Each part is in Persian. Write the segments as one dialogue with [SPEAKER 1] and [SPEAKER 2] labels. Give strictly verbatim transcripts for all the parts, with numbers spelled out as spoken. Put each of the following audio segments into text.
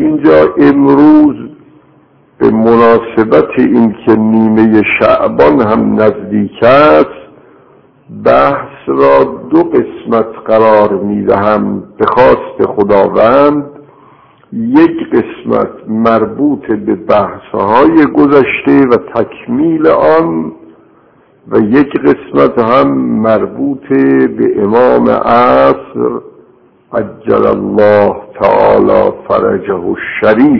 [SPEAKER 1] اینجا امروز به مناسبت اینکه نیمه شعبان هم نزدیک است بحث را دو قسمت قرار میدهم به خواست خداوند. یک قسمت مربوط به بحث‌های گذشته و تکمیل آن و یک قسمت هم مربوط به امام عصر عجل الله تعالی فرجه الشریف.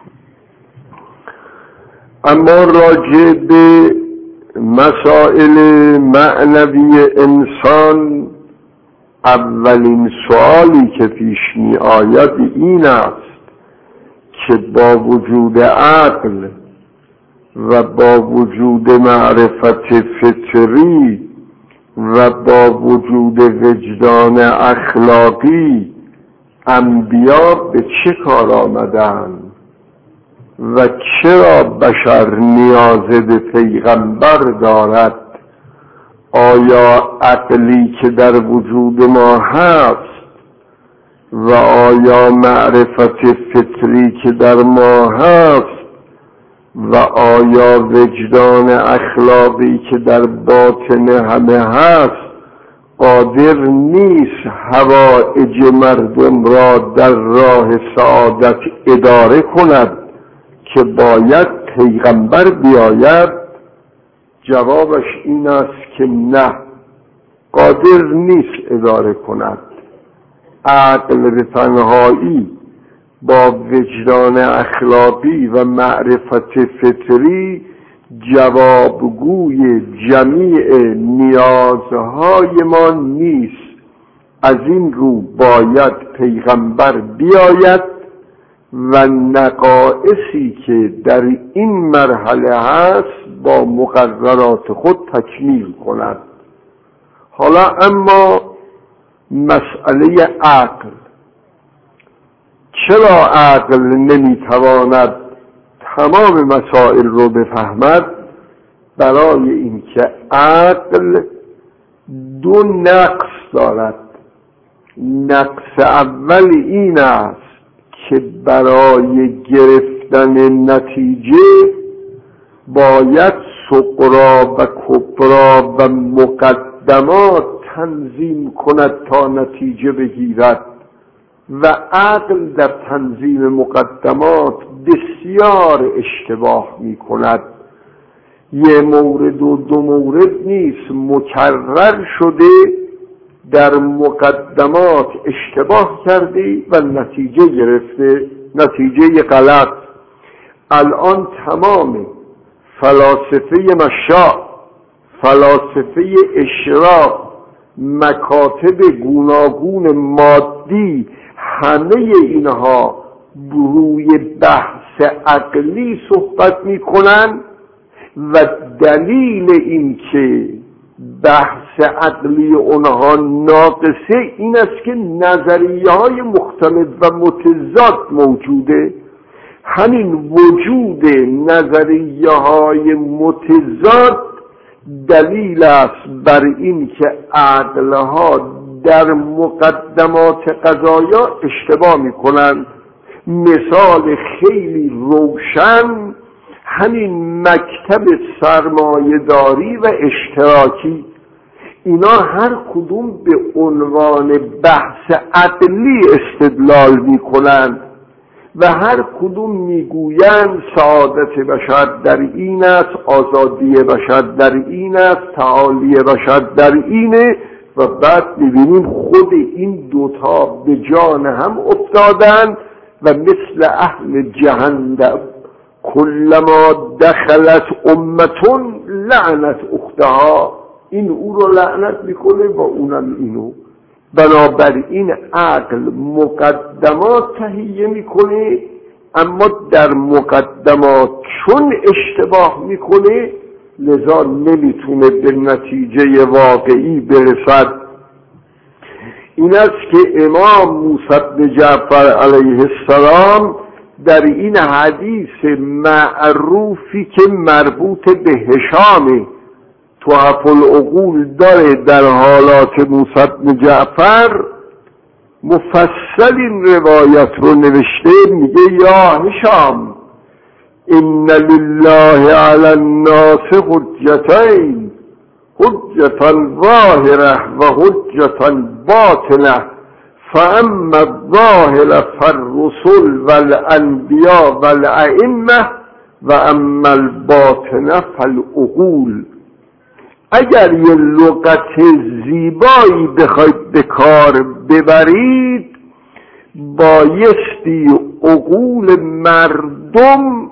[SPEAKER 1] اما راجع به مسائل معنوی انسان اولین سوالی که پیش می آید این است که با وجود عقل و با وجود معرفت فطری و با وجود وجدان اخلاقی انبیا به چه کار آمدند و چرا بشر نیاز به پیغمبر دارد؟ آیا عقلی که در وجود ما هست و آیا معرفت فطری که در ما هست و آیا وجدان اخلاقی که در باطن همه هست قادر نیست حوائج مردم را در راه سعادت اداره کند که باید پیغمبر بیاید؟ جوابش این است که نه، قادر نیست اداره کند. عقل به تنهایی با وجدان اخلاقی و معرفت فطری جوابگوی جمیع نیازهای ما نیست. از این رو باید پیغمبر بیاید و نقائصی که در این مرحله هست با مقررات خود تکمیل کند. حالا اما مسئله عقل، چرا عقل نمیتواند تمام مسائل رو بفهمد؟ برای اینکه عقل دو نقص دارد. نقص اول این است که برای گرفتن نتیجه باید صغرا و کبرا و مقدمات تنظیم کند تا نتیجه بگیرد و عقل در تنظیم مقدمات بسیار اشتباه می کند. یه مورد و دو مورد نیست، مکرر شده در مقدمات اشتباه کردی و نتیجه گرفته، نتیجه غلط. الان تمام فلاسفه مشاع، فلاسفه اشراق، مکاتب گوناگون مادی، همه اینها روی بحث عقلی صحبت می کنن و دلیل این که بحث عقلی اونها ناقصه این است که نظریه های مختلف و متضاد موجوده. همین وجود نظریه های متضاد دلیل است بر این که عقلها در مقدمات قضایا اشتباه می کنند. مثال خیلی روشن همین مکتب سرمایه‌داری و اشتراکی، اینا هر کدوم به عنوان بحث عقلی استدلال می کنند و هر کدوم میگویند سعادت بشر در این است، آزادی بشر در این است، تعالی بشر در اینه و بعد میبینیم خود این دوتا به جان هم افتادن و مثل اهل جهنم کلما دخلت امتون لعنت اختها، این او رو لعنت میکنه و اونم اینو. بنابراین عقل مقدمات تهیه میکنه، اما در مقدمات چون اشتباه میکنه لذا نمیتونه به نتیجه واقعی برسد. این است که امام موسی بن جعفر علیه السلام در این حدیث معروفی که مربوط به هشام تحف العقول داره در حالات موسی بن جعفر مفصل این روایت رو نوشته، میگه یا هشام ان لله علی الناس حجتین، حجتا ظاهره و حجتا باطنه، فاما الظاهر فالرسل والانبیاء والائمه و اما الباطنه فالعقول. اگر یه لغت زیبایی بخواید به کار ببرید، بایستی عقول مردم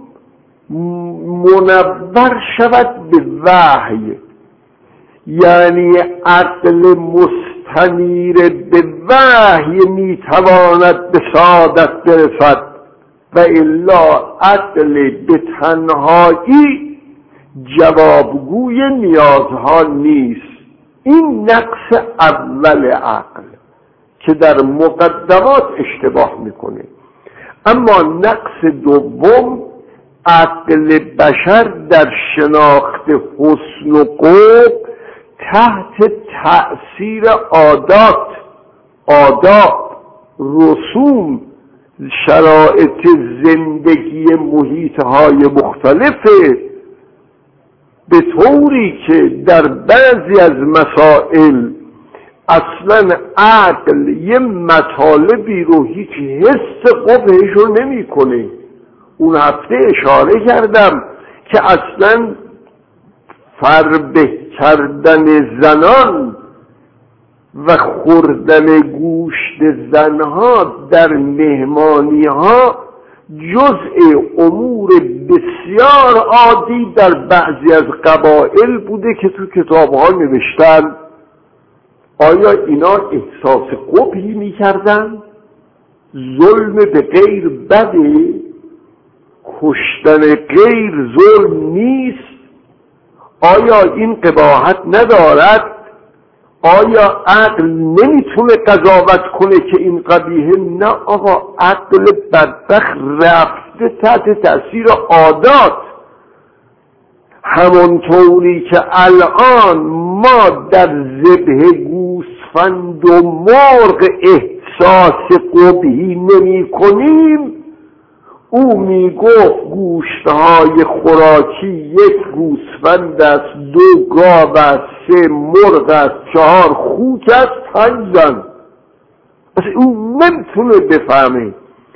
[SPEAKER 1] منور شود به وحی، یعنی عقل مستنیر به وحی میتواند به سعادت برسد و الا عقل به تنهایی جوابگوی نیازها نیست. این نقص اول عقل که در مقدمات اشتباه میکنه. اما نقص دوم، عقل بشر در شناخت حسن و قبح تحت تأثیر عادات، آداب، رسوم، شرایط زندگی محیطهای مختلفه، به طوری که در بعضی از مسائل اصلا عقل یه مطالبی رو هیچ حس قبحش رو نمی کنه. اون هفته اشاره کردم که اصلا فربه کردن زنان و خوردن گوشت زنها در مهمانی ها جزء امور بسیار عادی در بعضی از قبایل بوده که تو کتابها نوشتن. آیا اینا احساس قبحی میکردن؟ ظلم به غیر بده؟ کشتن غیر ظلم نیست؟ آیا این قباحت ندارد؟ آیا عقل نمیتونه قضاوت کنه که این قبیحه؟ نه آقا، عقل بدبخت رفته تحت تأثیر عادات. همانطوری که الان ما در ذبح گوسفند و مرغ احساس قبحی نمی کنیم، او میگفت گوشتهای خوراکی یک گوسفند است، دو گاو است، سه مرغ است، چهار خوک است، پنج زن. پس او نمیتونه بفهمه.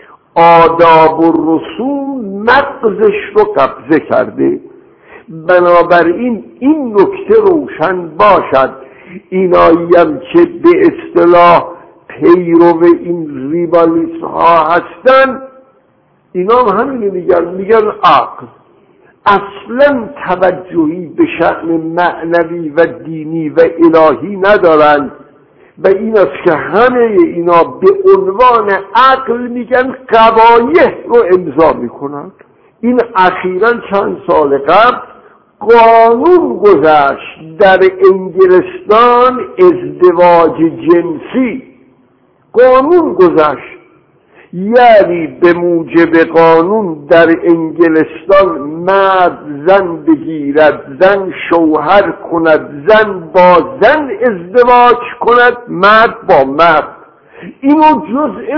[SPEAKER 1] آداب و رسوم مغزش رو قبضه کرده. بنابراین این نکته روشن باشد. اینایی هم که به اصطلاح پیرو این ریوالیست ها هستن، اینا هم همینه میگن، میگن عقل. اصلا توجهی به شأن معنوی و دینی و الهی ندارند و این است که همه اینا به عنوان عقل میگن قبایح رو امضا میکنن. این اخیراً چند سال قبل قانون گذشت در انگلستان، ازدواج جنسی قانون گذشت. یعنی به موجب قانون در انگلستان مرد زن بگیرد، زن شوهر کند، زن با زن ازدواج کند، مرد با مرد. اینو جزء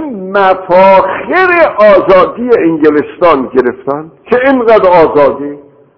[SPEAKER 1] مفاخر آزادی انگلستان گرفتن که اینقدر آزادی.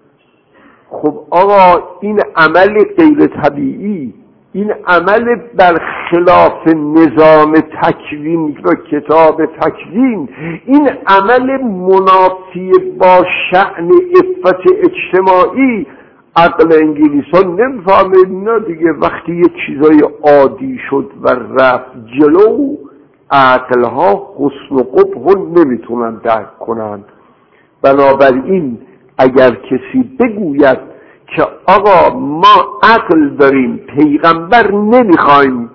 [SPEAKER 1] خب آقا، این عمل غیر طبیعی، این عمل برخلاف نظام تکوین و کتاب تکوین، این عمل منافی با شأن عفت اجتماعی، عقل انگلیسان نمیفهمه. نه دیگه، وقتی یه چیزای عادی شد و رفت جلو، عقلها حسن و قبح نمیتونن درک کنن. بنابراین اگر کسی بگوید که آقا ما عقل داریم پیغمبر نمیخوایم،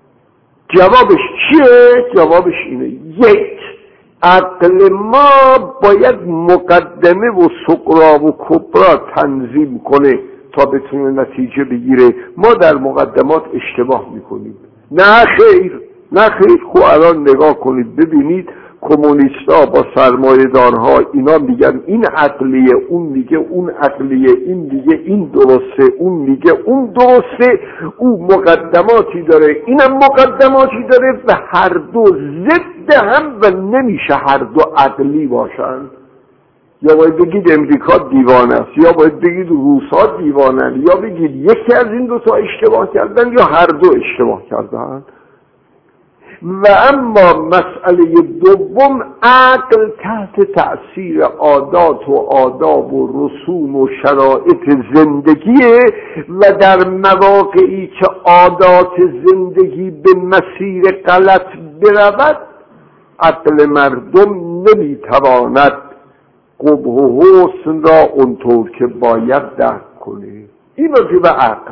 [SPEAKER 1] جوابش چیه؟ جوابش اینه: یک، عقل ما باید مقدمه و صغرا و کبرا تنظیم کنه تا بتونه نتیجه بگیره. ما در مقدمات اشتباه میکنیم. نه خیر، نه خیر. خب الان نگاه کنید ببینید کمونیستا با سرمایه‌دارها اینا میگن این عقلیه، اون میگه اون عقلیه، این میگه این درسته، اون میگه اون درسته، او مقدماتی داره اینم مقدماتی داره و هر دو ضد هم و نمیشه هر دو عقلی باشن. یا باید بگید امریکا دیوانه است، یا باید بگید روس‌ها دیوانن، یا بگید یکی از این دو تا اشتباه کردن یا هر دو اشتباه کردن. و اما مسئله دوم، عقل تحت تأثیر عادات و آداب و رسوم و شرایط زندگیه و در مواقعی که عادات زندگی به مسیر غلط برود عقل مردم نمیتواند قبح و حسن را اونطور که باید درک کنه. این راجع به عقل.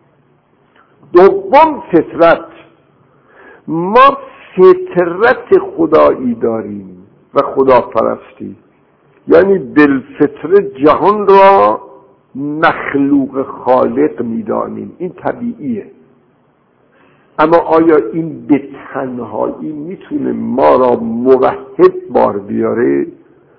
[SPEAKER 1] دوم، فطرت. ما فطرت خدایی داریم و خداپرستی، یعنی بالفطره جهان را مخلوق خالق میدانیم، این طبیعیه. اما آیا این به تنهایی میتونه ما را موحد بار بیاره؟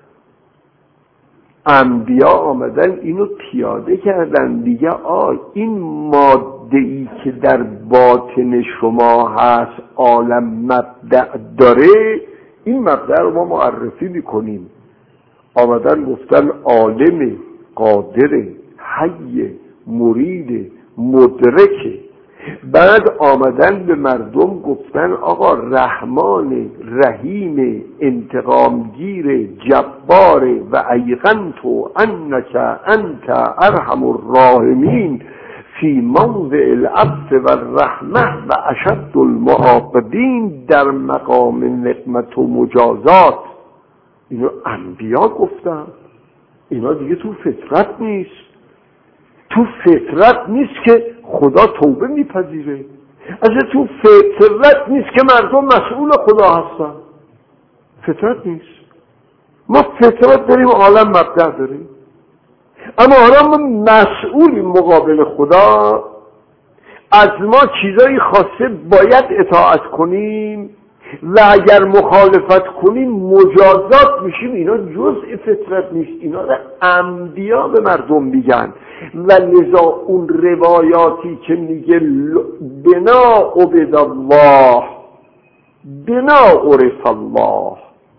[SPEAKER 1] انبیا آمدن اینو پیاده کردن دیگه. آ این ماده‌ای که در باطن شما هست عالم مبدأ داره، این مبدأ رو ما معرفی میکنیم. آمدن گفتن عالم، قادر، حی، مرید، مدرکه. بعد آمدن به مردم گفتن آقا رحمان، رحیم، انتقامگیر، جبار و ایقنتو انک انت ارحم الراحمین فی موضع العطف و الرحمه و اشد المعاقبین در مقام نقمت و مجازات. اینو انبیا گفتن. اینا دیگه تو فطرت نیست. تو فطرت نیست که خدا توبه میپذیره. اصلا تو فطرت نیست که مردم مسئول خدا هستن. فطرت نیست. ما فطرت داریم، عالم مبدأ داریم، اما حالا ما مسئول مقابل خدا. از ما چیزایی خواسته باید اطاعت کنیم و اگر مخالفت کنیم مجازات میشیم. اینا جزء فطرت نیست، اینا را انبیا به مردم میگن. و لذا اون روایاتی که میگه بنا عبد الله بنا عرف الله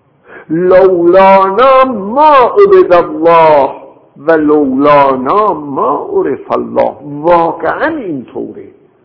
[SPEAKER 1] لولانا ما عبد الله و لولانا ما عرف الله، واقعا اینطوره.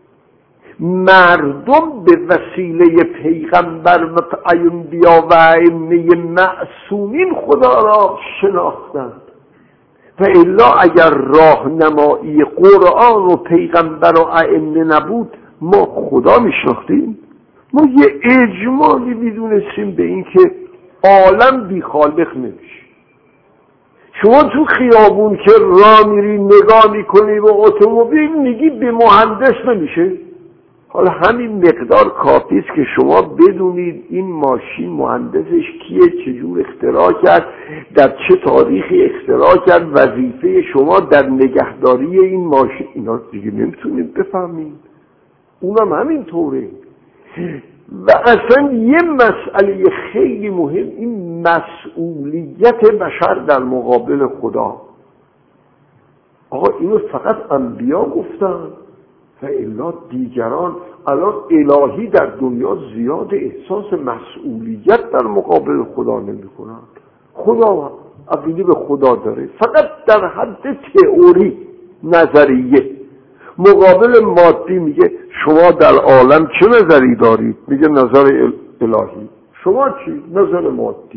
[SPEAKER 1] مردم به وسیله پیغمبر و انبیا و ائمه معصومین خدا را شناختند. و الا اگر راهنمایی قرآن و پیغمبر و ائمه نبود ما خدا میشناختیم؟ ما یه اجمالی میدونستیم به این که عالم بی خالق نمیشه. شما تو خیابون که راه میری نگاه میکنی به اتومبیل میگی به مهندس نمیشه. حالا همین مقدار کافی است که شما بدونید این ماشین مهندسش کیه، چجور اختراع کرد، در چه تاریخی اختراع کرد، وظیفه شما در نگهداری این ماشین. اینا دیگه نمیتونید بفهمید. اونم همین طوره. و اصلا یه مسئله خیلی مهم، این مسئولیت بشر در مقابل خدا. آقا اینو فقط انبیا گفتن و الا دیگران الان الهی در دنیا زیاد احساس مسئولیت در مقابل خدا نمی کنند. خدا عقیده به خدا داره، فقط در حد تئوری، نظریه. مقابل مادی میگه شما در عالم چه نظری دارید؟ میگه نظر الهی. شما چی؟ نظر مادی.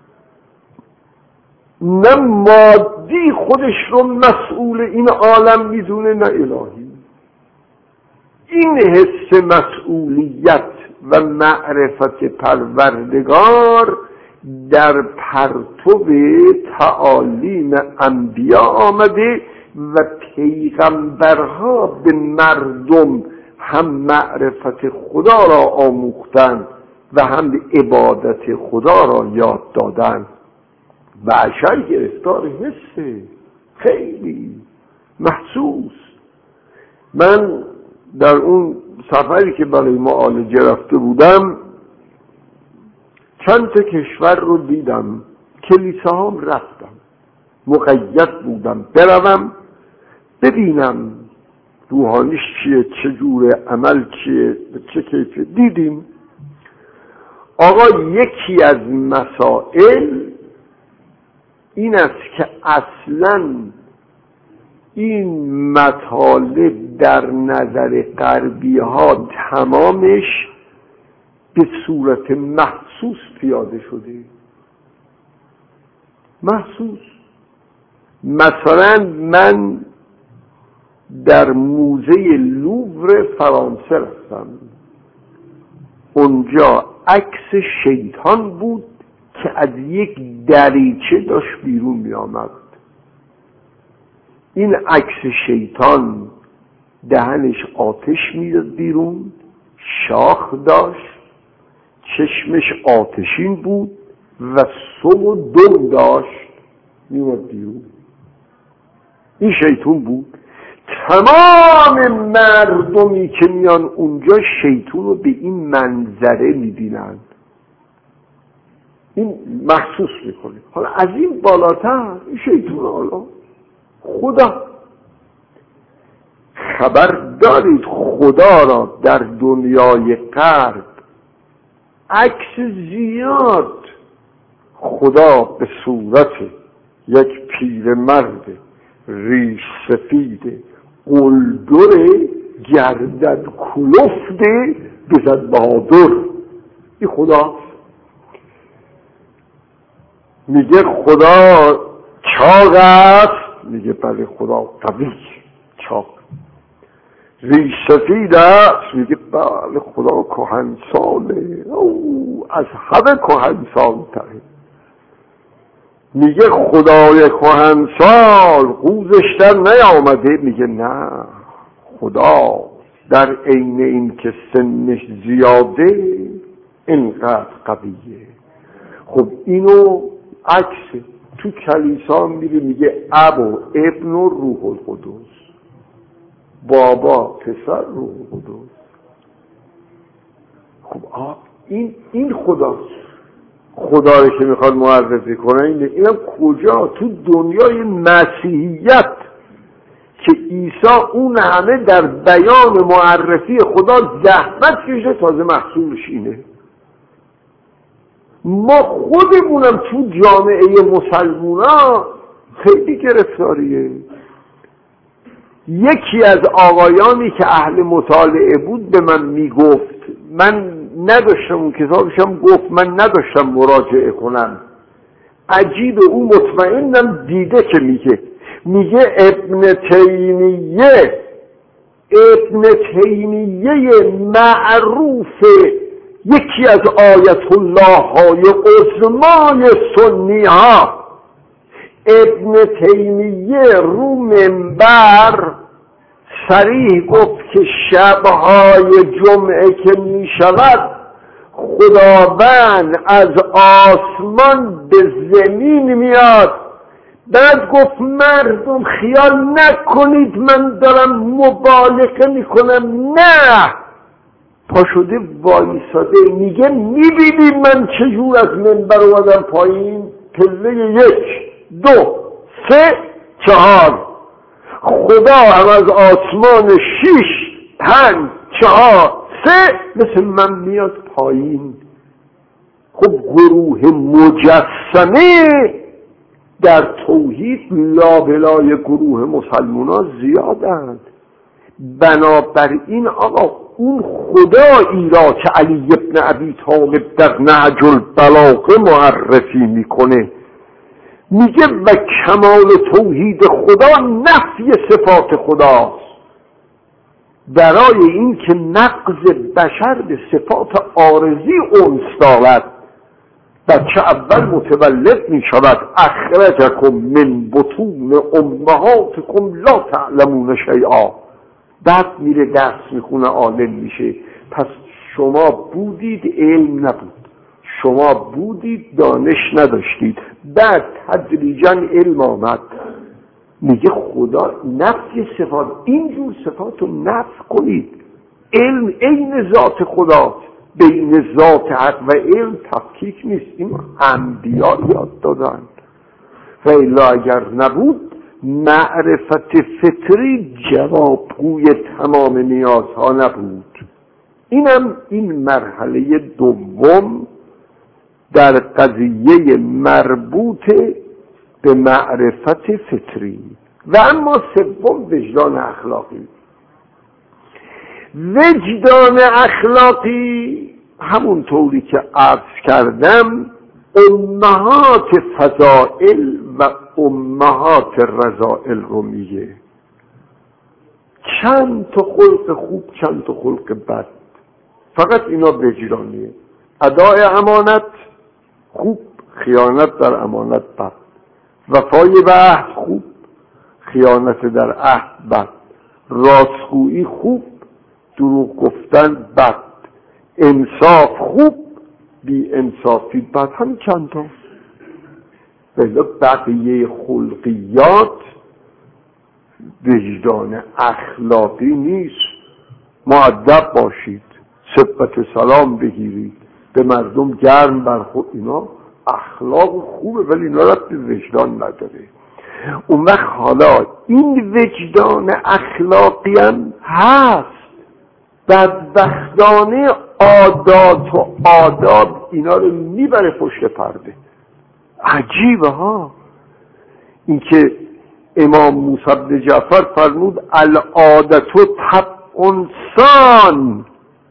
[SPEAKER 1] نه مادی خودش رو مسئول این عالم میدونه نه الهی. این حس مسئولیت و معرفت پروردگار در پرتو تعالیم انبیا آمده و پیغمبرها به مردم هم معرفت خدا را آموختند و هم عبادت خدا را یاد دادند. و بشر گرفتار حسه خیلی محسوس. من در اون سفری که برای معالجه رفته بودم چند تا کشور رو دیدم، کلیساهام رفتم، مقید بودم بروم ببینم روحانیش چیه، چجوره، عمل چیه، چه کیفیه. دیدیم آقا یکی از مسائل این است که اصلاً این مطالب در نظر غربی ها تمامش به صورت محسوس پیاده شده. محسوس. مثلا من در موزه لوور فرانسه رفتم، اونجا عکس شیطان بود که از یک دریچه داشت بیرون می آمد. این عکس شیطان دهنش آتش میداد بیرون، شاخ داشت، چشمش آتشین بود و سم و دم داشت میومد بیرون. این شیطان بود. تمام مردمی که میان اونجا شیطان رو به این منظره میبینند. این محسوس میکنه. حالا از این بالاتر این شیطان حالا خدا، خبر دارید خدا را در دنیای غرب عکس زیاد خدا به صورت یک پیرمرد ریش سفید قلدر گردن کلفته بزد بهادر. این خدا میگه خدا چاق است، میگه بله خدا قوی چاق. ریش سفید است، میگه بله خدا کهنساله، او از همه کهنسال‌تره. میگه خدای کهنسال قوزش در نیامده، میگه نه خدا در عین این که سنش زیاده اینقدر قویه. خب اینو عکس تو کلیسا میره میگه اب و ابن و روح القدس، بابا پسر روح القدس. خب آه این این خداست. خدا رو که میخواد معرفی کنه اینه. اینم کجا؟ تو دنیای مسیحیت که عیسی اون همه در بیان معرفی خدا زحمت کشه تازه محصولش اینه. ما خودمونم تو جامعه مسلمونا خیلی گرفتاریه. یکی از آقایانی که اهل مطالعه بود به من میگفت، من نداشتم اون کتابشم، گفت من نداشتم مراجعه کنم. عجیب، او مطمئنم دیده که میگه میگه ابن تیمیه ابن تیمیه معروف یکی از آیت الله های عظمای سنی ها، ابن تیمیه رو منبر صریح گفت که شبهای جمعه که می شود خداوند از آسمان به زمین میاد. بعد گفت مردم خیال نکنید من دارم مبالغه میکنم، نه، پا شده وایساده میگه میبینی من چجور از منبر اومدم پایین؟ پله یک، دو، سه، چهار. خدا هم از آسمان شیش، پنج، چهار، سه مثل من میاد پایین. خب گروه مجسمه در توحید لابلای گروه مسلمونا زیادند. بنابراین آقا اون خدایی را که علی ابن ابی طالب در نهج البلاغه معرفی میکنه میگه و کمال توحید خدا نفی صفات خداست. برای این که نقض بشر به صفات عارضی انس دارد، بچه اول متولد می شود اخرجکم من بطون امهاتکم لا تعلمون شیئا، بعد میره درس میخونه عالم میشه. پس شما بودید علم نبود، شما بودید دانش نداشتید، بعد تدریجا علم آمد. میگه خدا نفی صفات، اینجور صفات رو نفی کنید. علم عین ذات خداست، بین ذات حق و علم تفکیک نیست، این انبیا یاد دادن. و الا اگر نبود معرفت فطری جوابگوی تمام نیازها نبود. اینم این مرحله دوم در قضیه مربوط به معرفت فطری. و اما سوم وجدان اخلاقی. وجدان اخلاقی همون طوری که عرض کردم امهات فضائل و امهات رذائل رو میگه. چند تا خلق خوب، چند تا خلق بد، فقط اینا وجدانیه. ادای امانت خوب، خیانت در امانت بد. وفای به عهد خوب، خیانت در عهد بد. راستگویی خوب، دروغ گفتن بد. انصاف خوب، بی انصافی بد. همین چند تا. ولی بقیه خلقیات وجدان اخلاقی نیست. مؤدب باشید، سبت سلام بگیرید، به مردم گرم برخورد، اینا اخلاق خوبه ولی اینا ربط به وجدان نداره. اون وقت حالا این وجدان اخلاقی هم هست. بدبختانه عادات و آداب اینا رو میبره پشت پرده. عجیبه ها. این که امام موسی بن جعفر فرمود العادت و طبع انسان،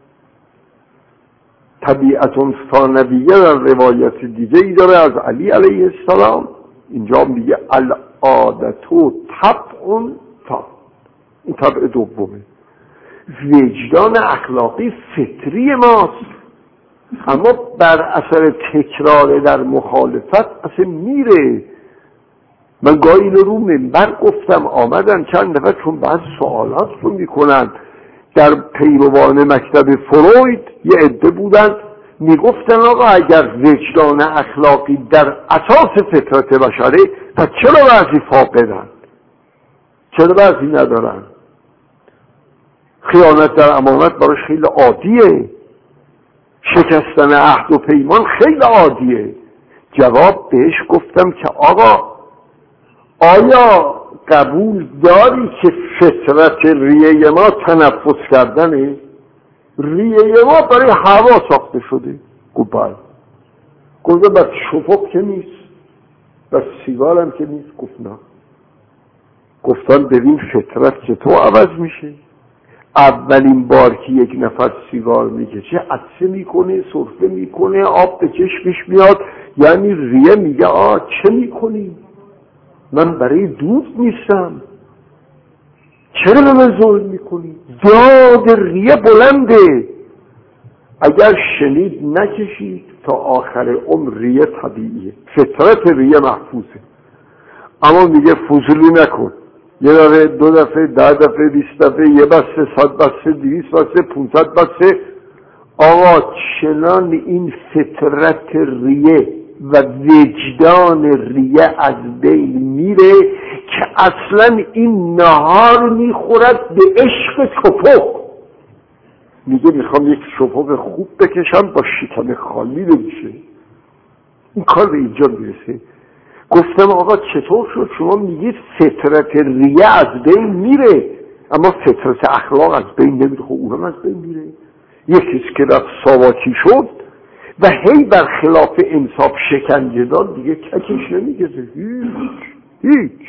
[SPEAKER 1] طبیعت ثانویه در روایت دیگه ای داره از علی علیه السلام. اینجا میگه العادت و طبع انسان، این طبع دومه. وجدان اخلاقی فطری ماست، اما بر اثر تکرار در مخالفت اصلا میره. من گاهی اینو رو منبر گفتم، آمدن چند دفعه چون بعض سوالات رو میکنن در پیروان مکتب فروید، یه عده بودن میگفتن آقا اگر وجدان اخلاقی در اساس فطرت بشره، پس چرا بعضی فاقدن؟ چرا بعضی ندارن؟ خیانت در امانت براش خیلی عادیه، شکستن عهد و پیمان خیلی عادیه. جواب بهش گفتم که آقا آیا قبول داری که فطرت ریه ما تنفس کردنه؟ ریه ما برای هوا ساخته شده. گفت بله. گفت بس شفق که نیست، بس سیگار هم که نیست. گفت نه. گفتن ببین فطرت چطور عوض میشه. اولین بار که یک نفر سیگار میکشه عطسه میکنه، سرفه میکنه، آب به چشمش میاد، یعنی ریه میگه آه چه میکنی؟ من برای دوست نیستم، چرا به من ظلم میکنی؟ داد ریه بلنده. اگر شنید نکشید تا آخر عمر. ریه طبیعیه، فطرت ریه محفوظه. اما میگه فضولی نکن، یه دفعه، دو دفعه، ده دفعه، بیست دفعه، یه بسته، صد بسته، دویست بسته، پونصد بسته. آقا چنان این فطرت ریه و وجدان ریه از بین میره که اصلا این نهار میخورد به عشق شفق. میگه میخوام یک شفق خوب بکشم با شکم خالی نمیشه. این کار به اینجا میرسه. گفتم آقا چطور شد شما میگید فطرت ریه از بین میره اما فطرت اخلاق از بین نمیره؟ خب اونم از بین میره. یکیست که رفت ساواکی شد و هی بر خلاف انصاف شکنجه داد، دیگه ککش نمیگذه. هیچ هیچ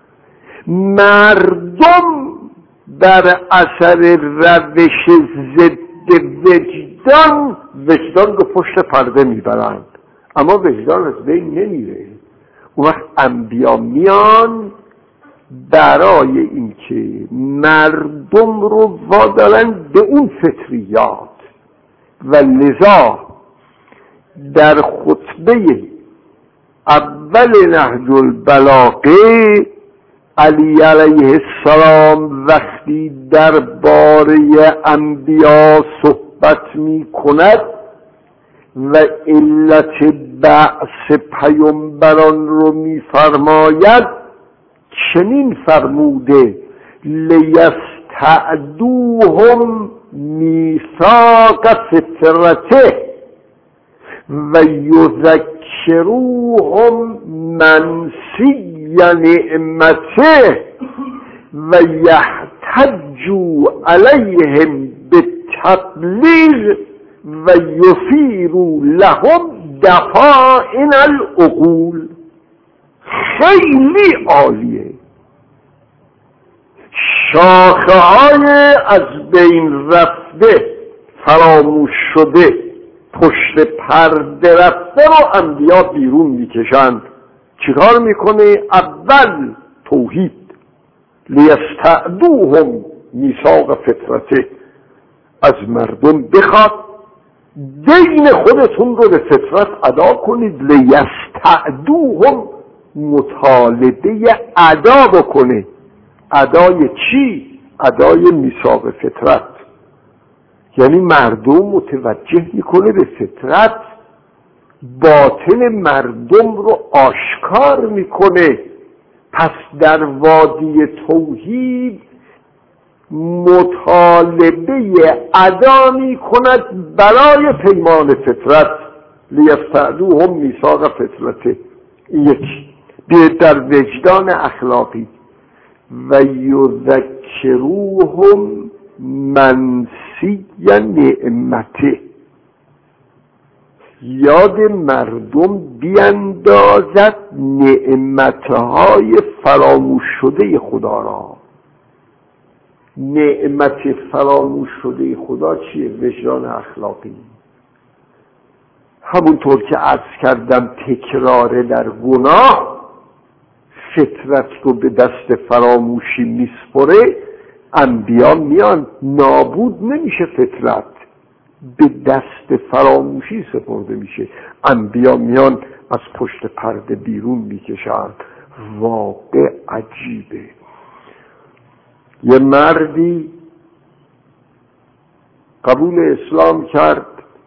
[SPEAKER 1] مردم در اثر روش ضد وجدان وجدان رو پشت پرده میبرند اما وجدان از بین نمیره. اون وقت انبیا میان برای اینکه مردم رو وادارن به اون فطریات و لذا در خطبه اول نهج البلاغه علی علیه السلام وقتی درباره انبیا صحبت می کند و علت بعث پیامبران رو می فرماید چنین فرموده لیستعدوهم میثاق فطرته و یذکروهم منسی نعمته و یحتجوا علیهم بالتبلیغ و یثیروا لهم دفائن العقول. خیلی عالیه. شاخه های از بین رفته، فراموش شده، پشت پرده رفته رو انبیا بیرون میکشند. چیکار میکنه؟ اول توحید، لیستعدوهم میثاق فطرته، از مردم بخواد دین خودتون رو به فطرت ادا کنید. لیستعدوهم مطالبه ادا بکنه. ادای چی؟ ادای میثاق فطرت، یعنی مردم متوجه میکنه به فطرت، باطن مردم رو آشکار میکنه. پس در وادی توحید مطالبه ادا میکند برای پیمان فطرت. لیستعدوهم میثاق فطرته. یک به در وجدان اخلاقی و یذکروهم منسی نعمته، یاد مردم بیندازد نعمتهای فراموش شده خدا را. نعمت فراموش شده خدا چیه؟ وجدان اخلاقی. همونطور که عرض کردم تکرار در گناه فطرت رو به دست فراموشی میسپره. انبیا میان، نابود نمیشه فطرت، به دست فراموشی سپرده میشه. انبیا میان از پشت پرده بیرون میکشند. واقع عجیبه. یه مردی قبول اسلام کرد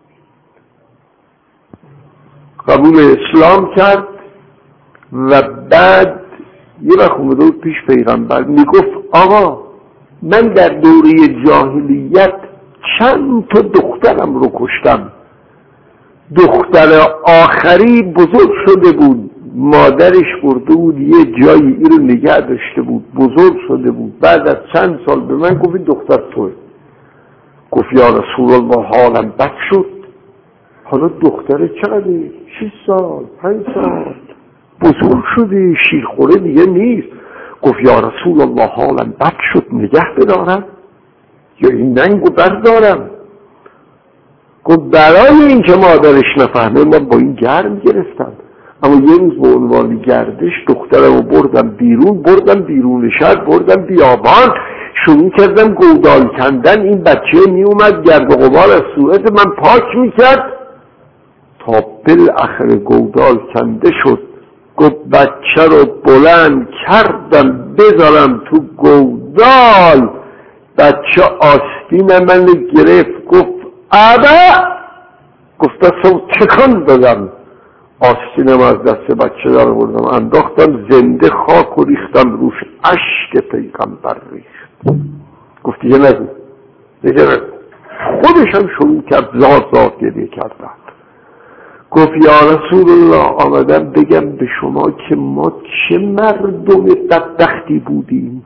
[SPEAKER 1] قبول اسلام کرد و بعد یه وقت اومده بود پیش پیغمبر میگفت آقا من در دوره جاهلیت چند تا دخترم رو کشتم. دختر آخری بزرگ شده بود، مادرش برده بود یه جایی ای رو نگه داشته بود، بزرگ شده بود. بعد از چند سال به من گفت دختر توه. گفت یا رسول الله حالم بد شد. حالا دختر چقدر؟ شش سال، پنج سال، بزرگ شده، شیرخوره دیگه نیست. گفت یا رسول الله حالم بد شد، نگه بدارم یا این ننگو بردارم؟ گفت برای این که مادرش نفهمه من با این گرم گرفتم، اما یه روز به عنوان گردش دخترم رو بردم بیرون، بردم بیرون شهر، بردم بیابان، شروع کردم گودال کندن. این بچه می اومد گرد و غبار از صورت من پاک میکرد تا بالاخره گودال کنده شد. گفت بچه رو بلند کردم بذارم تو گودال، بچه آستین من گرفت گفت ابا. گفت دستم تکان دادم، آستینم از دست بچه دار بردم انداختم زنده خاک و ریختم روش، اشک پیغمبر ریخت. گفت دیگه نگو دیگه نگو. خودشم شروع کرد زار زار گریه کردن. گفت یا رسول الله آمدم بگم به شما که ما چه مردم بدبختی بودیم،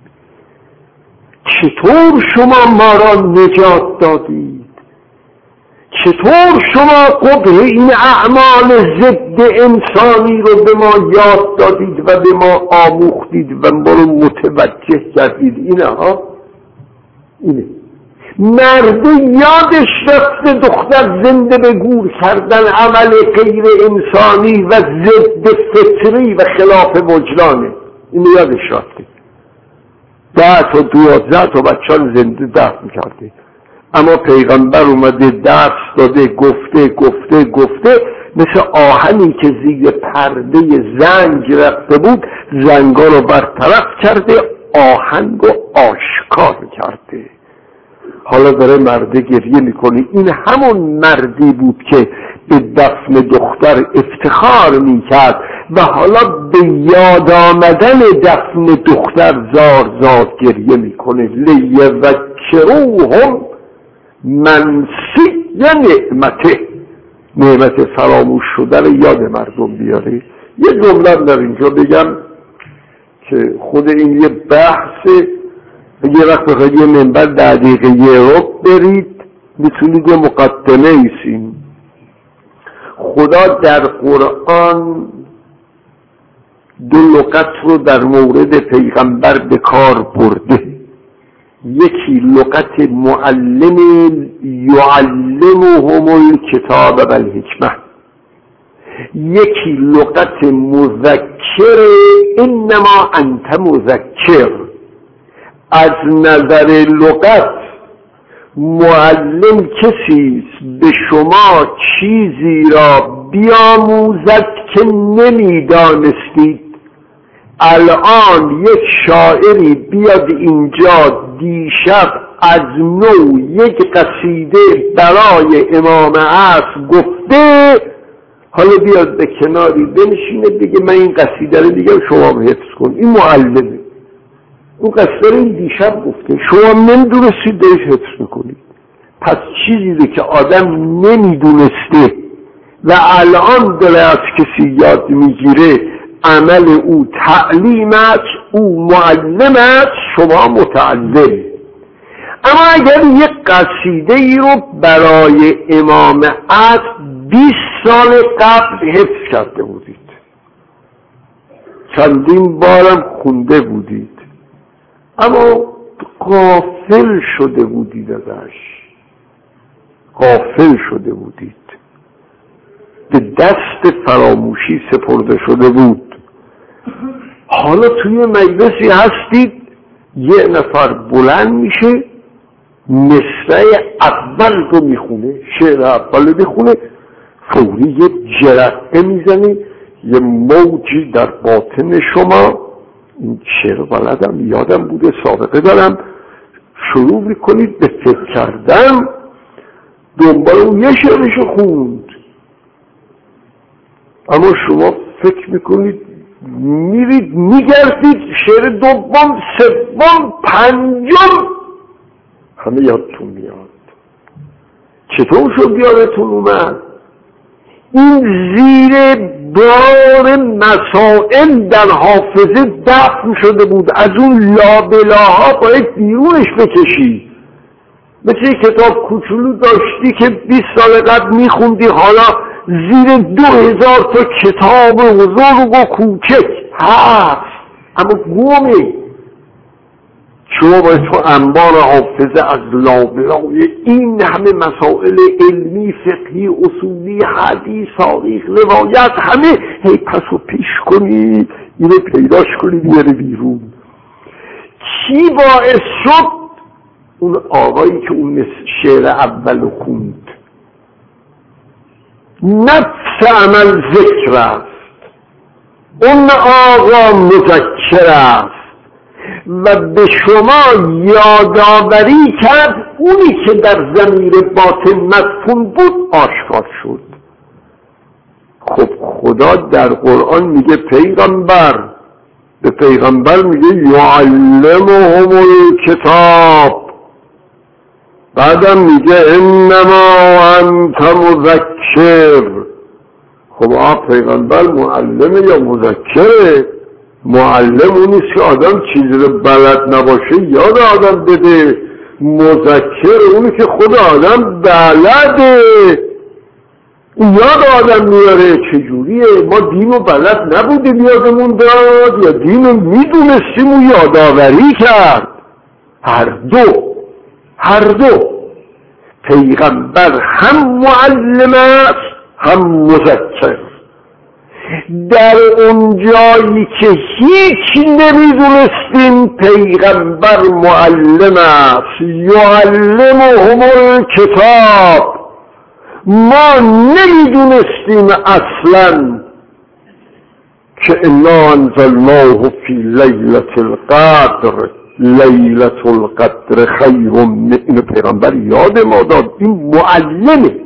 [SPEAKER 1] چطور شما ما را نجات دادید، چطور شما قبح این اعمال ضد انسانی رو به ما یاد دادید و به ما آموختید و ما رو متوجه کردید. اینه ها، اینه مرد یادش رفته دختر زنده به گور کردن عمل غیر انسانی و ضد فطری و خلاف وجدانه. اینو یادش رفته. ده تا دوازده تا بچه رو زنده دفن کرده، اما پیغمبر اومده درس داده، گفته گفته گفته مثل آهنی که زیر پرده زنگ رفته بود زنگا رو برطرف کرده، آهن رو آشکار کرده. حالا داره مرده گریه میکنه. این همون مردی بود که به دفن دختر افتخار میکرد و حالا به یاد آمدن دفن دختر زار زار گریه میکنه. لیذکروهم منسی یا نعمته، نعمت فراموش شده رو یاد مردم بیاره. یه جمله در اینجا بگم که خود این یه بحثه، یه وقت بخواید یه منبر در دقیقه یه رب برید میتونید یه مقدمه ایسین. خدا در قرآن دو لغت رو در مورد پیغمبر به کار برده. یکی لغت معلم یعلمهم الکتاب و الحکمه، یکی لغت مذکر انما انت مذکر. از نظر لغت معلم کسی به شما چیزی را بیاموزد که نمیدانستید. الان یک شاعری بیاد اینجا دیشب از نو یک قصیده برای امام عصر گفته، حالا بیاد به کناری بنشینه بگه من این قصیده رو دیگه شما حفظ کن. این معلمه. اون قصیده رو این دیشب گفته، شما نمیدونستید درش حفظ میکنید. پس چیزی رو که آدم نمیدونسته و الان داره از کسی یاد میگیره، عمل او تعلیم است، او معلم است، شما متعلم. اما اگر یک قصیده ای رو برای امام عصر بیست سال قبل حفظ کرده بودید، چندین بارم خونده بودید، اما غافل شده بودید ازش، غافل شده بودید، به دست فراموشی سپرده شده بود. حالا توی مجلسی هستید، یه نفر بلند میشه مصرع اول رو میخونه، شعر اول رو میخونه، فوری یه جرقه میزنه، یه موجی در باطن شما، این شعر بلدم یادم بوده، سابقه دارم، شروع میکنید به فکر کردن، دنبال اون یه شعرشو خوند. اما شما فکر میکنید، میرید میگردید، شعر دوم، سوم، پنجم همه یادتون میاد. چطور شد یادتون اومد؟ این زیر بار مسائل در حافظه دفن شده بود، از اون لابلاها باید بیرونش بکشی. مثل کتاب کوچولو داشتی که بیست سال قبل میخوندی، حالا زیر دو هزار تا کتاب بزرگ و کوچک هست، اما گمه. شما باید تو انبار حافظه از لابلای این همه مسائل علمی، فقهی، اصولی، حدیث، تاریخ، روایت، همه هی پس و پیش کنی، اینو پیداش کنی بیاره بیرون. چی باعث شد؟ اون آقایی که اون شعر اول خوند، نفس عمل ذکر است، اون آقا مذکر است و به شما یادآوری کرد اونی که در ضمیر باطن مدفون بود آشکار شد. خب خدا در قرآن میگه پیغمبر، به پیغمبر میگه یعلمهم الکتاب، بعدم میگه انما انت مذکر. خب آه پیغمبر معلمه یا مذکره؟ معلم اونیست که آدم چیزی رو بلد نباشه یاد آدم بده، مذکر اونی که خود آدم بلده یاد آدم میاره. چجوریه؟ ما دین رو بلد نبودیم یادمون داد یا دین رو میدونستیم و یادآوری کرد؟ هر دو، هر دو. پیغمبر هم معلم است هم مذکر. در اون جایی که هیچ نمیدونستیم پیغمبر معلم است، یعلمهم الکتاب. ما نمیدونستیم اصلا که انا انزلناه فی لیلة القدر، لیلة القدر خیر من. این پیغمبر یاد ما داد، این معلمه.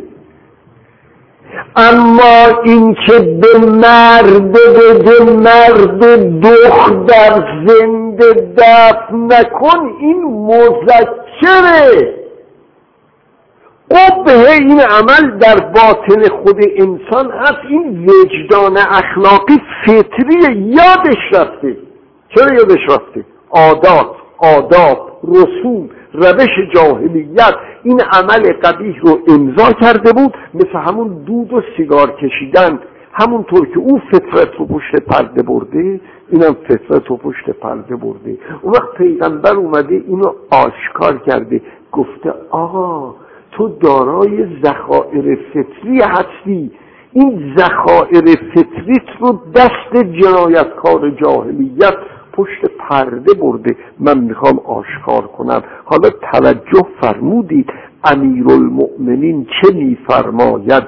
[SPEAKER 1] اما این که به مرد به مرد دختر زنده دفن نکن، این مذکره. قبه این عمل در باطن خود انسان هست. این وجدان اخلاقی فطری یادش رفته. چرا یادش رفته؟ عادات، آداب، رسوم، روش جاهلیت این عمل قبیح رو امضا کرده بود، مثل همون دود و سیگار کشیدن. همونطور که اون فطرت رو پشت پرده برده، اینم فطرت رو پشت پرده برده. اون وقت پیغمبر اومده اینو آشکار کرده، گفته آقا تو دارای ذخایر فطری هستی، این ذخایر فطریت رو دست جنایتکار جاهلیت پشت پرده برده، من میخوام آشکار کنم. حالا توجه فرمودید امیرالمؤمنین چه میفرماید؟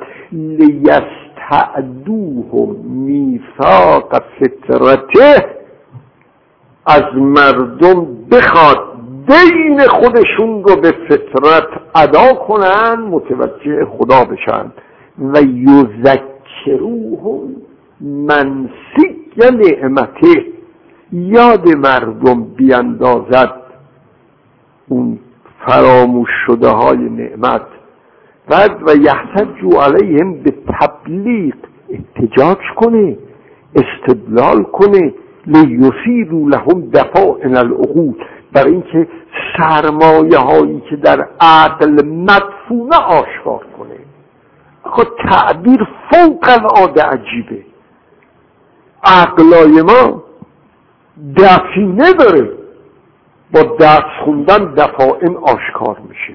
[SPEAKER 1] لیستعدوه میثاق فطرته، از مردم بخواد دین خودشون رو به فطرت ادا کنن، متوجه خدا بشن. و یذکروهم منسی نعمته، یاد مردم بیندازد اون فراموش شده های نعمت. بعد و یحتجوا علیهم به تبلیغ، احتجاج کنه، استدلال کنه. لیثیروا لهم دفائن العقول، برای اینکه سرمایه هایی که در عقل مدفونه آشکار کنه. آخه تعبیر فوق العاده عجیبه. عقلای ما دفینه داره، با درس خوندن دفائن آشکار میشه.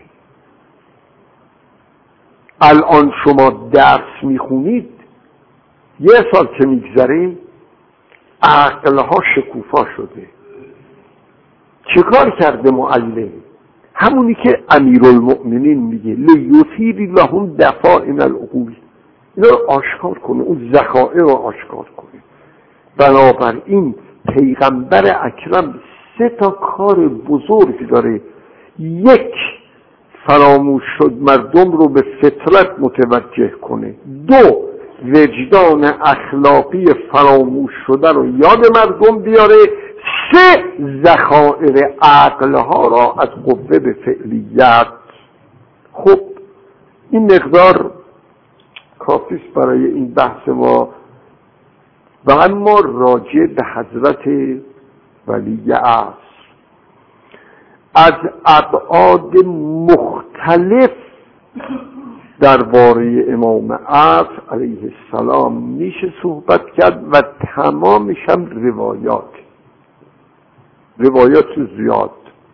[SPEAKER 1] الان شما درس میخونید، یه سال که میگذره عقلها شکوفا شده. چه کار کرده معلم؟ همونی که امیرالمؤمنین میگه لیثیر لهم دفائن العقول، اینا رو آشکار کنه، اون ذخایر رو آشکار کنه. بنابراین پیغمبر اکرم سه تا کار بزرگ داره. یک، فراموش شد مردم رو به فطرت متوجه کنه. دو، وجدان اخلاقی فراموش شده رو یاد مردم بیاره. سه، ذخایر عقلها را از قوه به فعلیت. خب این مقدار کافیست برای این بحث ما. و اما راجع به حضرت ولی عصر، از ابعاد مختلف درباره امام عصر علیه السلام میشه صحبت کرد و تمامش هم روایات روایات زیاد.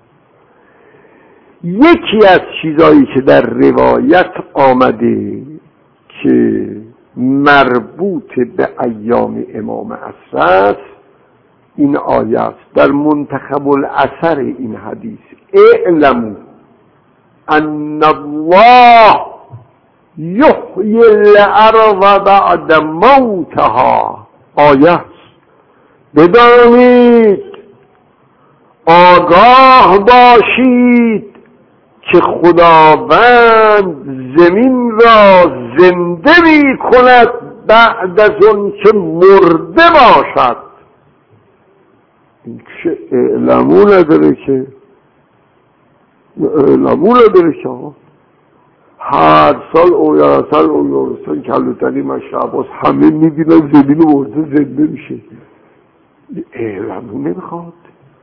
[SPEAKER 1] یکی از چیزایی که در روایت آمده که مربوط به ایام امام عصر است، این آیه است در منتخب الاثر این حدیث: اعلموا ان الله یحیی الارض بعد موتها. آیه است بدانید، آگاه باشید که خداوند زمین را زنده می کند بعد از اون که مرده باشد. این چه اعلمو نداره که اعلمو نداره که هر سال او یا سال او یورستان کلوتنی مشعباس همه می بینن زمین مرده زنده میشه. اعلمو نمیخواد.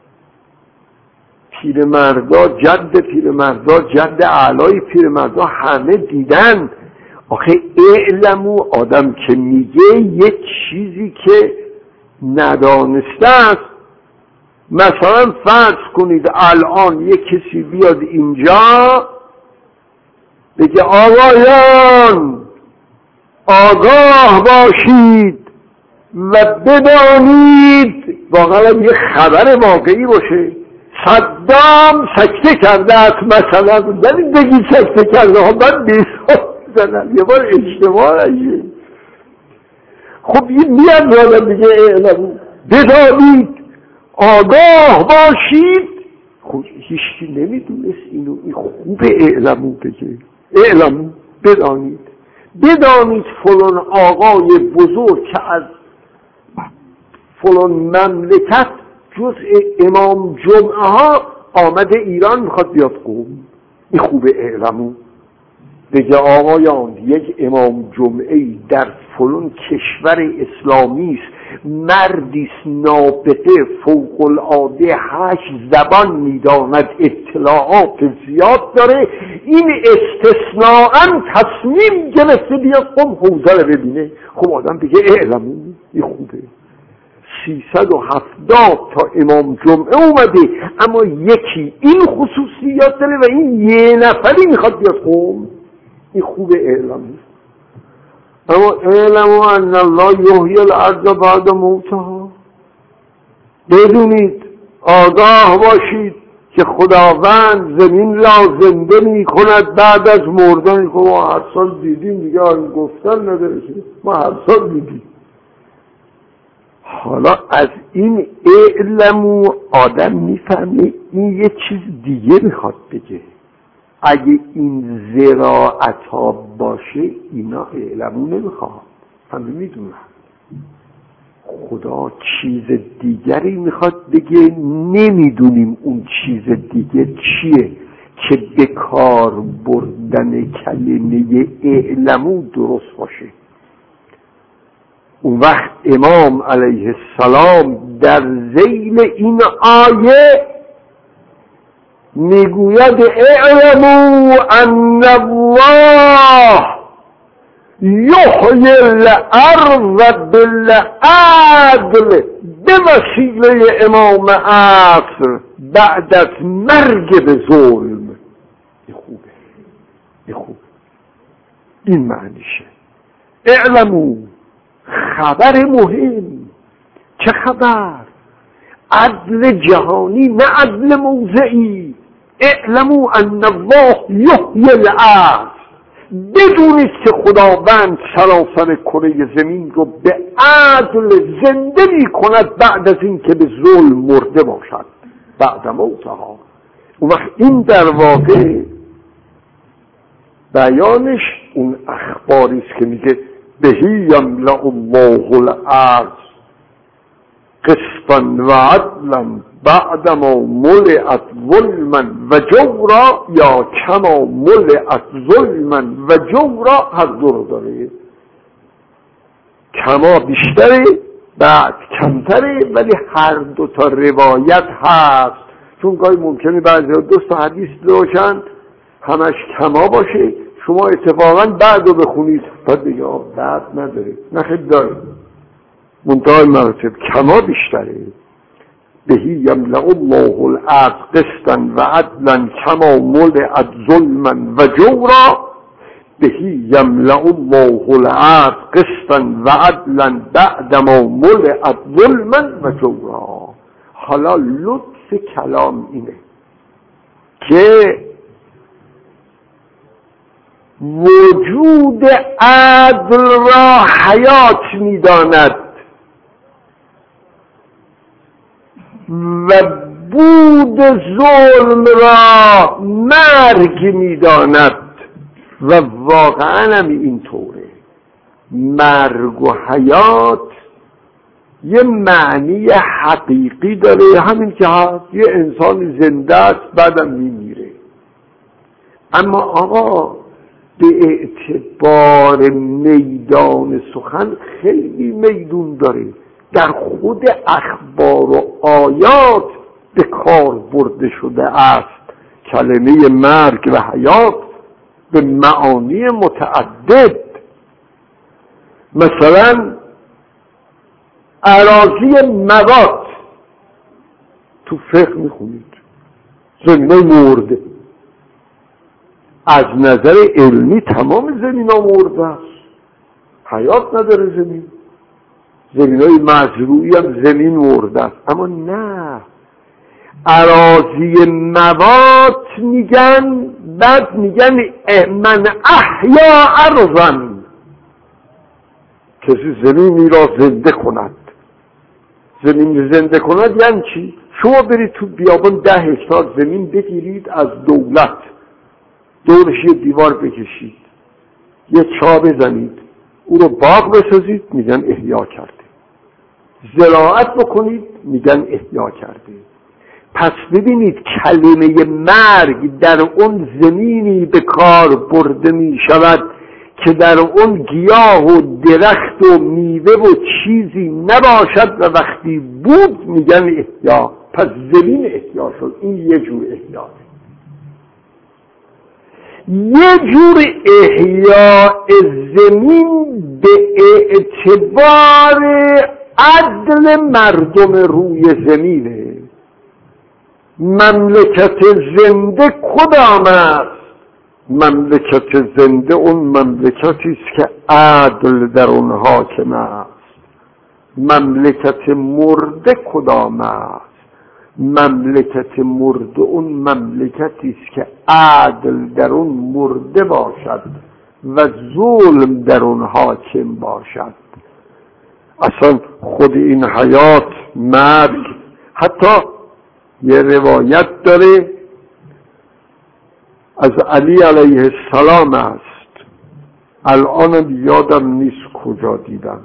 [SPEAKER 1] پیرمردا، جد پیرمردا، جد اعلای پیرمردا همه دیدن. آخه اعلمو، آدم که میگه یک چیزی که ندانسته است. مثلا فرض کنید الان یک کسی بیاد اینجا بگه آقایان آگاه باشید و بدانید، واقعا یه خبر واقعی باشه، صدام سکته کرده است مثلا، یعنی بگی سکته کرده ها، من بیسان زنم یه بار اجتماع رایه. خب یه میاد والا میگه اعلمو بدانید، آگاه باشید. خب هیچکی نمیدونست اینو، این خوب اعلمو بگه، اعلمو بدانید، بدانید فلان آقای بزرگ که از فلان مملکت جزء امام جمعه ها آمده ایران میخواد بیاد قوم. این خوبه اعلمو. بگه آقایان یک امام جمعه‌ای در فلان کشور اسلامی است، مردی است نابغه فوق العاده، هشت زبان میداند، اطلاعات زیاد داره، این استثناءً تصمیم گرفته بیاد قم حوزه رو ببینه. خب آدم بگه اعلمو این خوبه. سیصد و هفتاد تا امام جمعه اومده، اما یکی این خصوصیات داره و این یه نفری میخواد بیاد قم، این خوبه اعلام. اما اعلموا ان الله یحیی الارض بعد موتها، بدونید، آگاه باشید که خداوند زمین را زنده می کند بعد از مردن. ما هر سال دیدیم دیگه، گفتن نداره که ما هر سال دیدیم. حالا از این اعلمو آدم میفهمه این یه چیز دیگه میخواد بگه. اگه این زراعت ها باشه اینا اعلمو نمیخواد، همه میدونن. خدا چیز دیگری میخواد بگه، نمیدونیم اون چیز دیگه چیه که به کار بردن کلمه اعلمو درست باشه. اون وقت امام علیه السلام در ذیل این آیه میگوید اعلموا ان الله یحیی الارض بالعدل، به وسیله امام عصر بعد از مرگ به ظلم. این خوبه، این خوبه، این معنیشه. اعلموا، خبر مهم. چه خبر؟ عدل جهانی، نه عدل موضعی. اعلموا ان الله یحیی الارض، بدونید که خداوند سراسر کره زمین رو به عدل زنده می کند بعد از این که به ظلم مرده باشد، بعد موتها. اون وقت این در واقع بیانش اون اخباری است که میگه بهی یملأ الله الارض قسطا و عدلا بعدما ملئت ظلما و جورا، یا کما ملئت ظلما و جورا، هر دو رو داره. کما بیشتره، بعد کمتره، ولی هر دو تا روایت هست. چون گاهی ممکنه بعضی دو تا حدیث روشن همش کما باشه، شما اتفاقا بعد رو بخونید بعد بگه آب بعد نداره، نخید داره، منتهای مراتب کما بیشتره. بهی یملأ الله الارض قسطا و عدلا کما ملئت ظلما و جورا، بهی یملأ الله الارض قسطا و عدلا بعدما ملئت ظلما و جورا. حالا لطف کلام اینه که وجود عدل را حیات می‌داند و بود ظلم را مرگ می‌داند. و واقعا هم اینطوره. مرگ و حیات یه معنی حقیقی داره، همین که هست یه انسان زنده است بعدم میمیره. اما آقا به اعتبار میدان سخن خیلی میدون داره. در خود اخبار و آیات به کار برده شده است کلمه مرگ و حیات به معانی متعدد. مثلا اراضی موات تو فقه میخونید، زمینای مرده. از نظر علمی تمام زمینا مرده است، حیات نداره زمین. زمینای مزروعی هم زمین مرده است. اما نه، اراضی موات میگن، بعد میگن من احیا ارضا، کسی زمینی را زنده کند. زمین زنده کند یعنی چی؟ شما برید تو بیابان ده هکتار زمین بگیرید از دولت، دورش یه دیوار بکشید، یه چاه بزنید، او رو باغ بسازید، میگن احیا کرده. زراعت بکنید، میگن احیا کرده. پس ببینید کلمه مرگ در اون زمینی به کار برده می شود که در اون گیاه و درخت و میوه و چیزی نباشد و وقتی بود میگن احیا. پس زمین احیا شد. این یه جور احیا. یه جور احیا زمین به اعتبار عدل مردم روی زمینه. مملکت زنده کدام است؟ مملکت زنده اون مملکتی است که عدل در اون حاکم است. مملکت مرده کدام است؟ مملکت مرده اون مملکتی است که عدل در اون مرده باشد و ظلم در اون حاکم باشد. اصلا خود این حیات، مرگ، حتی یه روایت داره از علی علیه السلام است، الان یادم نیست کجا دیدم،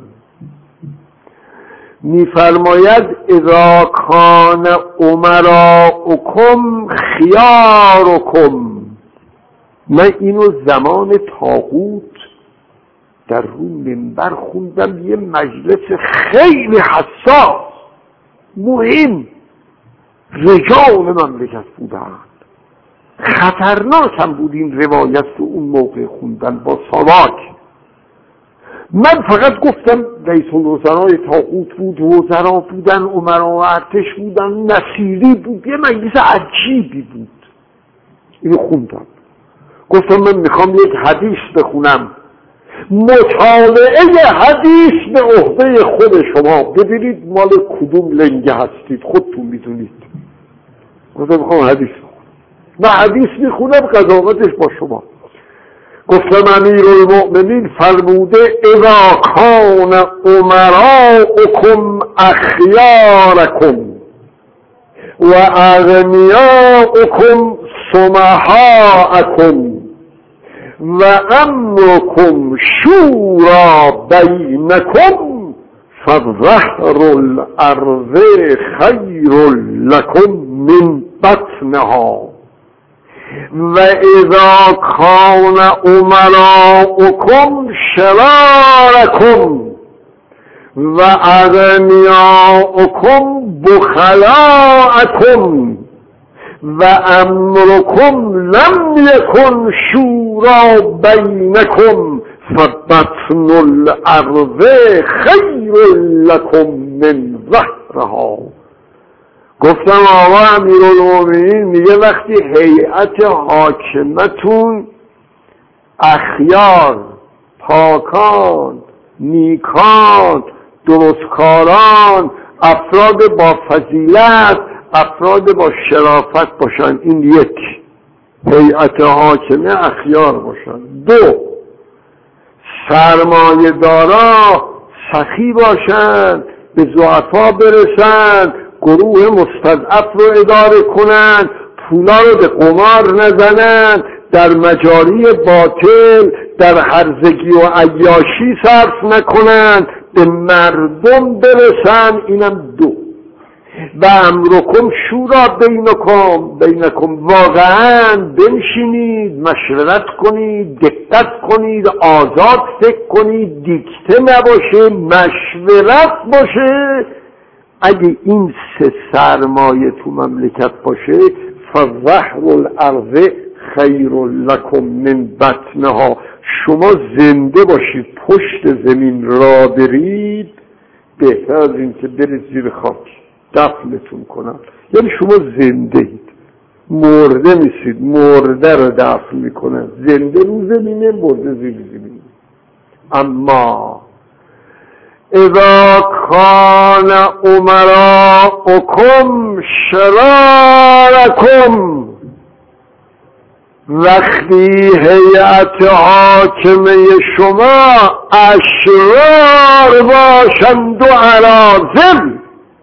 [SPEAKER 1] میفرماید اذا کان امراؤکم خیارکم. من اینو زمان طاغوت در رو منبر خوندم، یه مجلس خیلی حساس مهم، رجال مملکت بودن، خطرناک هم بود این روایت رو اون موقع خوندن با ساواک. من فقط گفتم رئیس الوزرای طاغوت بود، وزرا بودن، امرا و ارتش بودن، نصیری بود، یه مجلس عجیبی بود. اینو خوندم، گفتم من میخوام یک حدیث بخونم. مطالعه حدیث به عهده خود شما، ببینید مال کدوم لنگه هستید خودتون میدونید. گفتم میخوام حدیث بخونم، من حدیث میخونم، قضاوتش با شما. گفتم امیرالمؤمنین فرموده اذا کان امراؤکم اخیارکم و اغنیاؤکم سمحاءکم و امرکم شورا بینکم فظهر الارض خیر لکم من بطنها و اذا کان امراؤکم شرارکم و اغنیاؤکم بخلاءکم و امرکم لم یکن شورا بینکم فبطن الارض خیر لکم من ظهرها. گفتم آقا امیرالمؤمنین میگه وقتی هیئت حاکمتون اخیار، پاکان، نیکان، درستکاران، افراد با فضیلت، افراد با شرافت باشن، این یک هیئت حاکمه اخیار باشن. دو، سرمایه دارا سخی باشن، به ضعفا برسن، گروه مستضعف رو اداره کنن، پولا رو به قمار نزنن، در مجاری باطل در هرزگی و عیاشی صرف نکنن، به مردم برسن. اینم دو. و امرکم شورا بینکم بینکم واقعا بنشینید، مشورت کنید، دقت کنید، آزاد فکر کنید، دیکته نباشه، مشورت باشه. اگه این سه سرمایه تو مملکت باشه فظهر الارض خیر لکم من بطنها، شما زنده باشید پشت زمین را برید بهتر از این که برید زیر خاک دفنتون کنن. یعنی شما زنده اید، مرده نیستید، مرده رو دفن میکنن، زنده رو زمینه، مرده زیر زمینه. اما اذا کان امراؤکم شرارکم، وقتی هیئت حاکمه شما اشرار باشند و اراذل،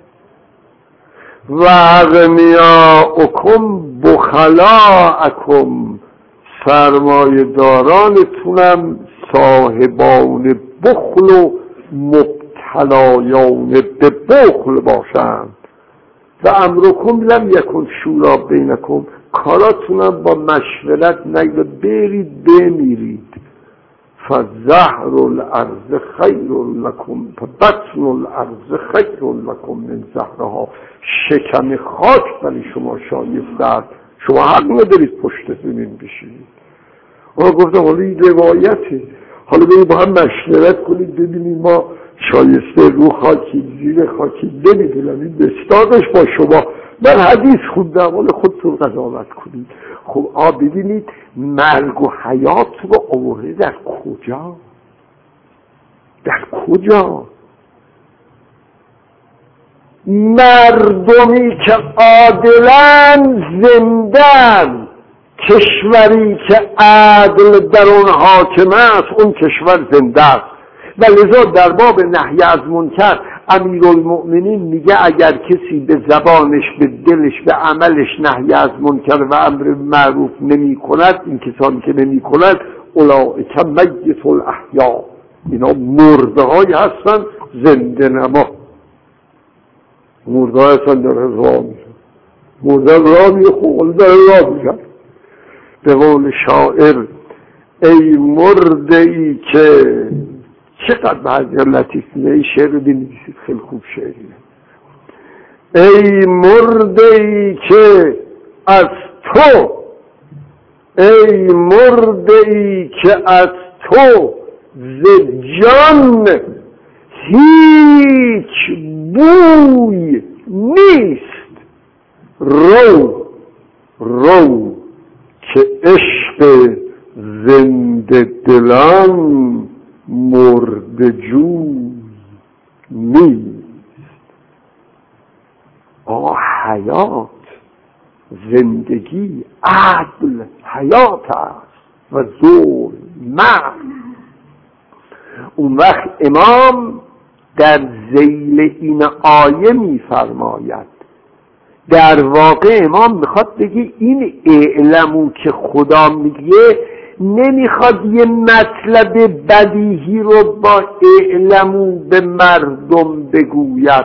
[SPEAKER 1] و اغنیاؤکم بخلاءکم، سرمایه دارانتونم صاحبان بخل و مبتلایان به بخل باشند. و امرکم لم یکن شورا بینکم، کاراتونم با مشورت نگید، برید بمیرید. فزهر الارض خیر لکم، فبطن الارض خیر لکم من زهرها، شکم خاک برای شما شایسته است، شما حق ندارید پشت زمین بشینید. اون گفتم حالا این روایته، حالا برید با هم مشورت کنید ببینید ما شایسته رو خاکی زیر خاکی، نمیدونم این بستادش با شما. من حدیث خوندم، حالا خودتون قضاوت کنید. خب آ ببینید مرگ و حیات رو آورده در کجا؟ در کجا؟ مردمی که عادلن زندن، کشوری که عدل در اون حاکم است اون کشور زنده است. و لذا در باب نهی از منکر امیرالمؤمنین میگه اگر کسی به زبانش، به دلش، به عملش نهی از منکر و امر معروف نمی کند، این کسانی که نمی کند اولئک میت الاحیا، اینا مرده های هستن زنده نما. مرده های هستن در راه میشن، مرده راه میخون در راه میشن. به قول شاعر ای مرده ای که، چقدر بعضی لطیف میگه، این شعر رو بنویسید خیلی خوب شعریه. ای مرده ای که از تو، ای مرده ای که از تو ز جان هیچ بوی نیست، رو رو که عشق زنده دلان مرده جوی نیست. آه حیات، زندگی، عدل حیات است و ظلم مرگ. اون وقت امام در ذیل این آیه میفرماید، در واقع امام میخواد بگه این اعلمو که خدا میگه نمیخواد یه مطلب بدیهی رو با اعلمو به مردم بگوید.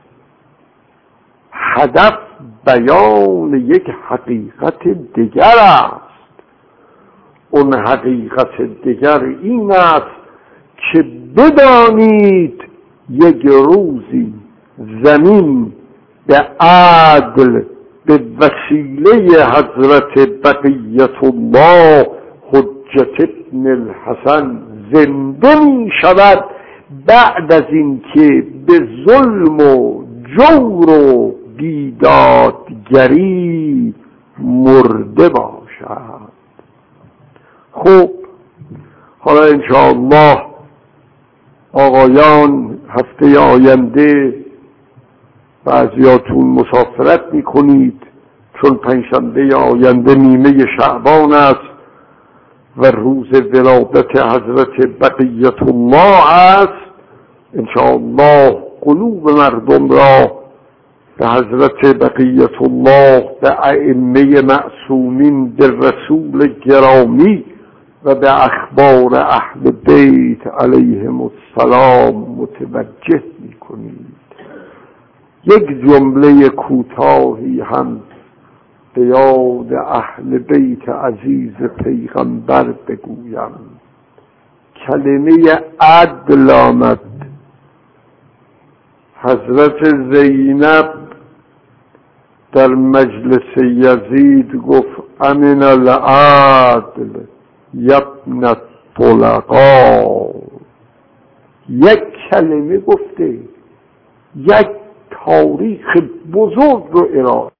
[SPEAKER 1] هدف بیان یک حقیقت دیگر است. اون حقیقت دیگر این است که بدانید یک روزی زمین به عدل به وسیله حضرت بقیت الله حجت ابن الحسن زنده می شود، بعد از اینکه به ظلم و جور و بیدادگری مرده باشد. خب حالا انشاءالله آقایان هفته آینده بعضیاتون مسافرت میکنید، چون پنجشنبه آینده نیمه شعبان است و روز ولادت حضرت بقیت الله است. انشاءالله قلوب مردم را به حضرت بقیت الله، به ائمه معصومین، به رسول گرامی و به اخبار اهل بیت علیهم السلام متوجه میکنید. یک جمله کوتاهی هم به یاد اهل بیت عزیز پیغمبر بگویم. کلمه عدل آمد. حضرت زینب در مجلس یزید گفت امن العدل یبن الطلقا. یک کلمه گفته، یک تاریخ بزرگ رو ارائه